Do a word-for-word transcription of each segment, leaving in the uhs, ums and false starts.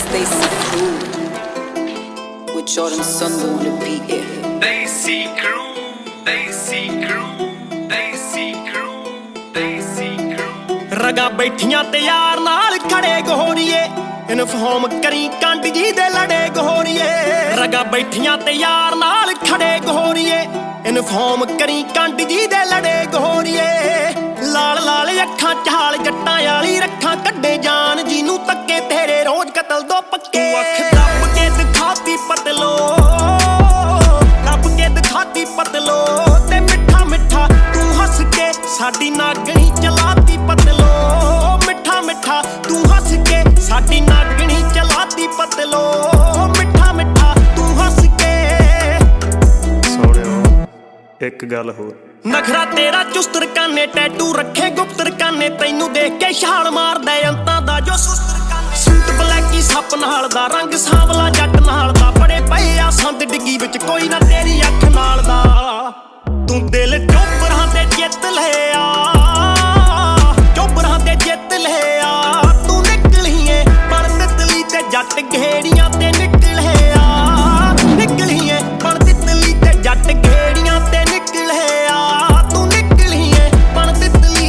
They see crew with Jordan Sun on the beat, yeah. They see crew, they see crew, they see crew, they see crew. ਰਗਾ ਬੈਠੀਆਂ ਤੇ ਯਾਰ ਨਾਲ ਖੜੇ ਗੋਰੀਏ inform ਕਰੀ ਕੰਡ ਜੀ ਦੇ ਲੜੇ ਗੋਰੀਏ ਰਗਾ ਬੈਠੀਆਂ ਤੇ ਯਾਰ ਨਾਲ ਖੜੇ ਗੋਰੀਏ ਇਨਫਾਰਮ ਕਰੀ ਕੰਡ ਜੀ ਦੇ ਲੜੇ ਗੋਰੀਏ ਲਾਲ ਲਾਲ ਅੱਖਾਂ ਚਾਲ ਜੱਟਾਂ ਵਾਲੀ ਰੱਖਾਂ ਕੱਢੇ ਜਾਨ ਜਿਹਨੂੰ ਤੱਕੇ ਤੇਰੇ ਰੋਜ਼ ਕਤਲ ਦੋ ਪੱਕੇ ਅੱਖ ਦੱਬ ਕੇ ਦਿਖਾਤੀ ਪਤਲੋ ਦੱਬ ਕੇ ਦਿਖਾਤੀ ਪਤਲੋ ਤੇ ਮਿੱਠਾ ਮਿੱਠਾ ਤੂੰ ਹੱਸ ਕੇ ਸਾਡੀ ਨਾਗਣੀ ਚਲਾਤੀ ਪਤਲੋ ਮਿੱਠਾ ਮਿੱਠਾ ਤੂੰ ਹੱਸ ਕੇ ਸਾਡੀ ਨਾਗਣੀ ਚਲਾਤੀ ਪਤਲੋ ਮਿੱਠਾ ਮਿੱਠਾ ਤੂੰ ਹੱਸ ਕੇ ਸੋਹਣਿਓ ਇੱਕ ਗੱਲ ਹੋਰ ਨਖਰਾ ਤੇਰਾ ਚੁਸਤਰ ਕਾਨੇ ਟੈਟੂ ਰੱਖੇ ਗੁਪਤਰ ਕਾਨੇ ਤੈਨੂੰ ਦੇਖ ਕੇ ਛਾਲ ਮਾਰਦਾ ਅੰਤਾਂ ਦਾ ਜੋ ਸੁਸਤਰ ਕਾਨੇ ਸੂਟ ਬਲੈਕੀ ਸੱਪ ਨਾਲ ਦਾ ਰੰਗ ਸਾਂਵਲਾ ਜੱਟ ਨਾਲ ਦਾ ਬੜੇ ਪਏ ਆ ਸੰਦ ਡਿੱਗੀ ਵਿੱਚ ਕੋਈ ਨਾ ਤੇਰੀ ਅੱਖ ਨਾਲ ਦਾ ਤੂੰ ਦਿਲ ਚੋਬਰਾਂ ਤੇ ਜਿੱਤ ਲਿਆ ਚੋਬਰਾਂ ਤੇ ਜਿੱਤ ਲਿਆ ਤੂੰ ਨਿਕਲੀਏ ਬਣ ਤਿਤਲੀ ਤੇ ਜੱਟ ਘੇੜੀਆਂ ਤੇ ਨਿਕਲਿਆ ਨਿਕਲੀਏ ਬਣ ਤਿਤਲੀ ਤੇ ਜੱਟ ਘੇੜੀਆਂ ਤੇ ਨਿਕਲਿਆ ਤੂੰ ਨਿਕਲੀਏ ਬਣ ਤਿਤਲੀ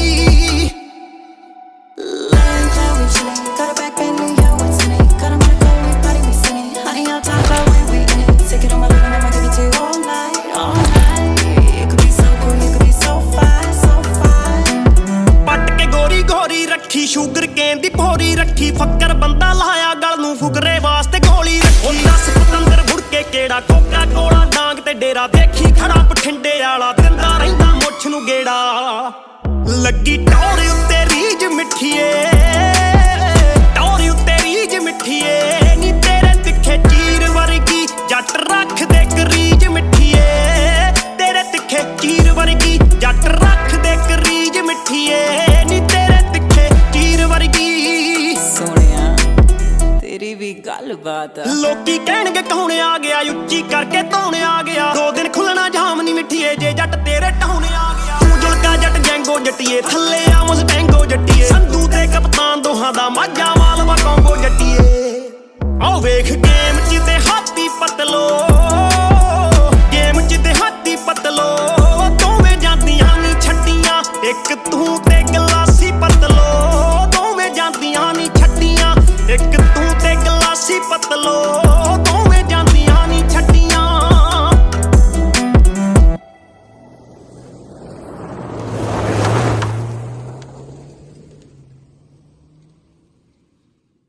Laying down, we chillin'. Got a back bend, yeah, what's in it? Got a money go, we party, we sing it. Honey, I'll talk about when we in it. Take it on my living, I'ma give it to you all night, all night. It could be so cool, you could be so fine, so fine. ਪੱਟ ਕੇ ਗੋਰੀ ਗੋਰੀ ਰੱਖੀ sugar ਕੇਨ ਦੀ ਭੋਰੀ ਰੱਖੀ ਫੱਕਰ ਬੰਦਾ ਲਾਇਆ ਗਲ ਨੂੰ ਫੁਕਰੇ ਵਾਸਤੇ ਗੋਲੀ ਰੱਖੀ ਦਸ ਪਤੰਦਰ ਮੁੜ ਕੇ ਕਿਹੜਾ ਕੋਕਾ ਕੋਲਾ ਡਾਂਗ ਤੇ ਡੇਰਾ ਦੇਖੀ ਖੜਾ ਬਠਿੰਡੇ ਵਾਲਾ ਦਿੰਦਾ ਰਹਿੰਦਾ ਮੁੱਛ ਨੂੰ ਗੇੜਾ ਲੱਗੀ ਟੌਰ ਉੱਤੇ ਰੀਝ ਮਿੱਠੀਏ ਟੌਰ ਉੱਤੇ ਰੀਝ ਮਿੱਠੀਏ ਨੀ ਤੇਰੇ ਤਿੱਖੇ ਚੀਰ ਵਰਗੀ ਜੱਟ ਰੱਖ ਦੇ ਕਰੀਜ ਮਿੱਠੀਏ ਤੇਰੇ ਤਿੱਖੇ ਚੀਰ ਵਰਗੀ ਜੱਟ ਰੱਖ ਦੇ ਕਰੀਜ ਮਿੱਠੀਏ ਨੀ ਤੇਰੇ ਤਿੱਖੇ ਚੀਰ ਵਰਗੀ ਸੋਹਣਿਆ ਤੇਰੀ ਵੀ ਗੱਲਬਾਤ ਆ ਲੋਕੀ ਕਹਿਣਗੇ ਕੌਣ ਆ ਗਿਆ ਉੱਚੀ ਕਰਕੇ ਧੌਣ ਆ ਗਿਆ ਦੋ ਦਿਨ ਖੁੱਲਣਾ ਜਾਮ ਨਹੀਂ ਮਿੱਠੀਏ ਜੇ ਜੱਟ ਤੇਰੇ ਟਾਉਣ ਆ ਗਿਆ ਤੂੰ ਜੁਲਕਾ ਜੱਟ ਜੈਂਗੋ ਜੱਟੀਏ ਥੱਲੇ ਆ